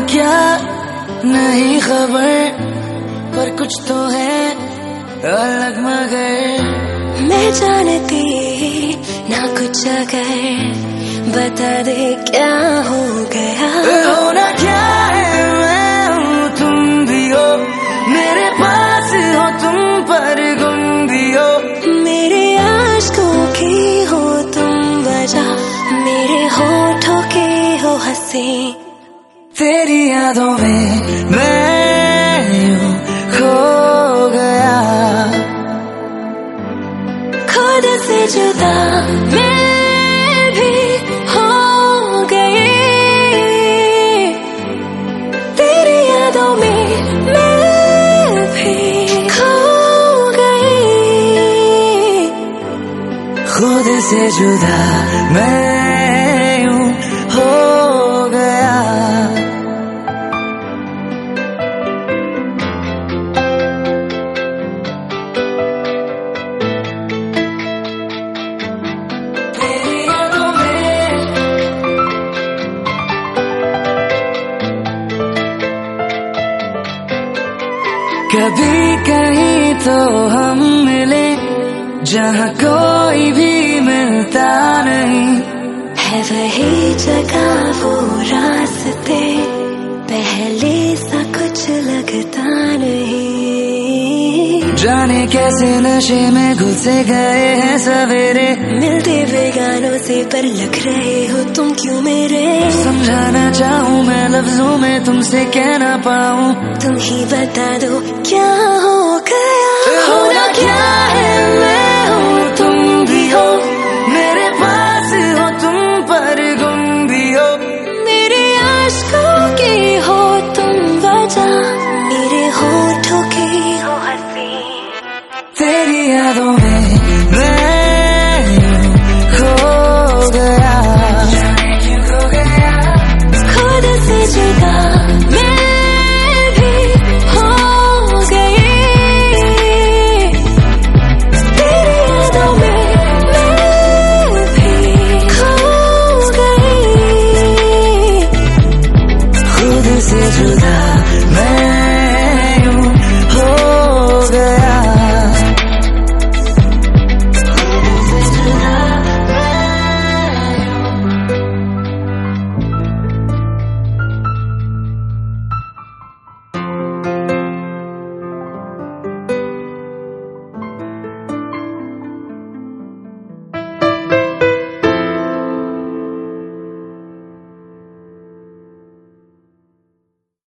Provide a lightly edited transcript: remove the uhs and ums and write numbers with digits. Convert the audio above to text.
क्या नहीं खबर, पर कुछ तो है अलग मगर मैं जानती ना कुछ अगर बता दे क्या हो गया। होना क्या है, मैं हूँ तुम भी हो, मेरे पास हो तुम पर गुम भी हो। मेरे आशिकों की हो तुम वजह, मेरे होठों के हो हंसी। तेरी यादों में मैं यूं खो गया, खुद से जुदा मैं भी हो गई। तेरी यादों में मैं भी खो गई। खुद से जुदा मैं यूं हो गया। कभी कहीं तो हम मिले जहाँ कोई भी मिलता नहीं, है वही जगह वो रास्ते, पहले सा कुछ लगता नहीं। जाने कैसे नशे में घुसे गए हैं सवेरे, मिलते बेगानों से पर लग रहे हो तुम क्यों मेरे। समझाना चाहूँ मैं लफ्जों में तुमसे कह ना पाऊँ, तुम ही बता दो क्या हो गया। होना क्या है, मैं